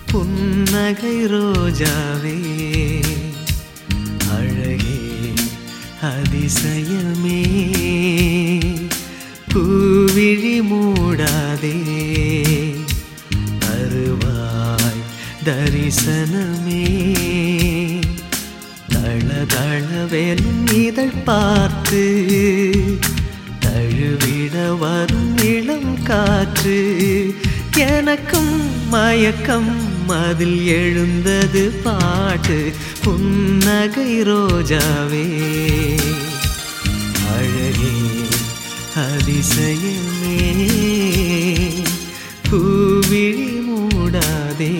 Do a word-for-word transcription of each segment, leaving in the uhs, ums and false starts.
புன்னகை ரோஜாவே அழகே அதிசயமே பூவிழி மூடாதே தருவாய் தரிசனமே தள தளவெனும் இதழ் பார்த்து தழுவிட வரும் இளம் காற்று எனக்கும் மயக்கம் அதில் எழுந்தது பாட்டு புன்னகை ரோஜாவே அழகே அதிசயமே பூவிழி மூடாதே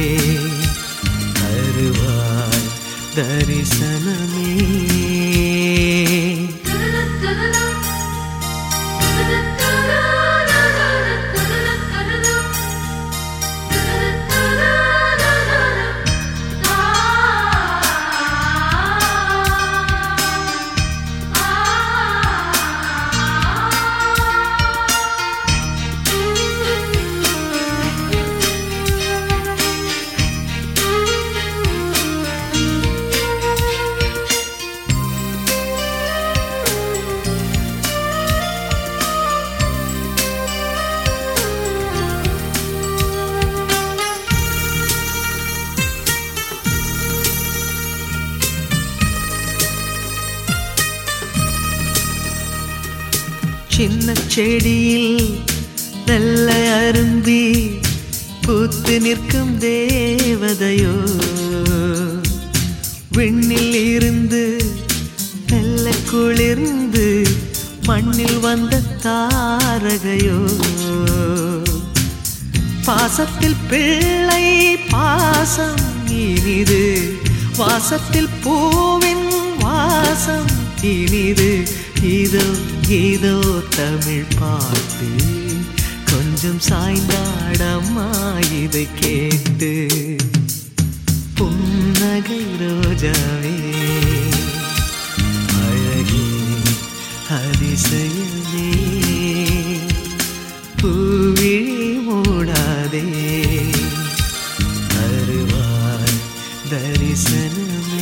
தருவாய் தரிசனமே சின்ன செடியில் நல்ல அரும்பி பூத்து நிற்கும் தேவதையோ விண்ணில் இருந்து நல்ல குளிர்ந்து மண்ணில் வந்த தாரகையோ பாசத்தில் பிள்ளை பாசம் இனிது வாசத்தில் பூவின் வாசம் இனிது இதோ ஏதோ தமிழ் பாட்டு கொஞ்சம் சாய்ந்தாடம்மா இதை கேட்டு புன்னகை ரோஜாவே அழகே அதிசயமே பூவிழி மூடாதே தருவாய் தரிசனமே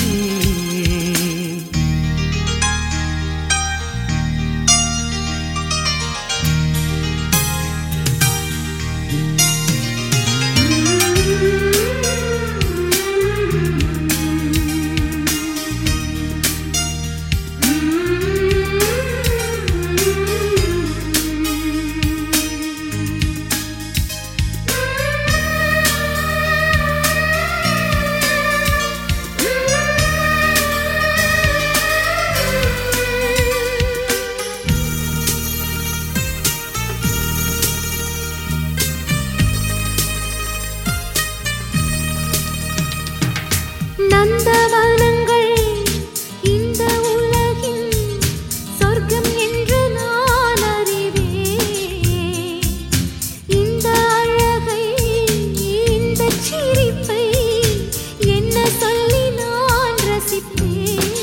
நந்தவனங்கள் இந்த உலகின் சொர்க்கம் என்று நான் அறிவேன் இந்த அழகை இந்த சிரிப்பை என்ன சொல்லி நான் ரசிப்பேன்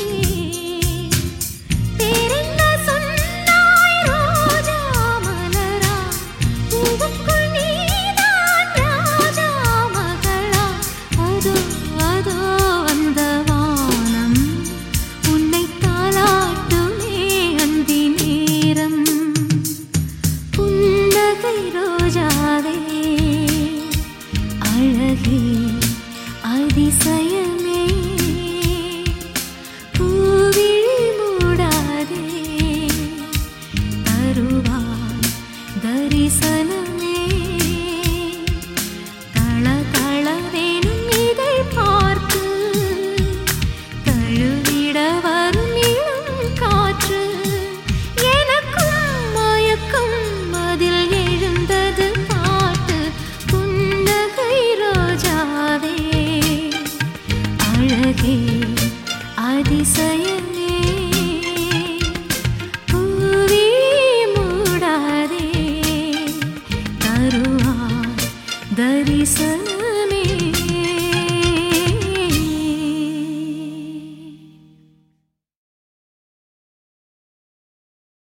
பேரென்ன சொன்னாய் ரோஜா மலரா பூவுக்குள் நீதான் ராஜா மகளா அதோ அதோ அழகே அதிசயமே பூவிழி மூடாதே தருவாய் தரிசனமே தள தளவெனும் இதழ் பார்த்து தழுவிட வரும் இளம் காற்று எனக்கும் மயக்கம் அதில் எழுந்தது பாட்டு புன்னகை ரோஜாவே அழகே அதிசய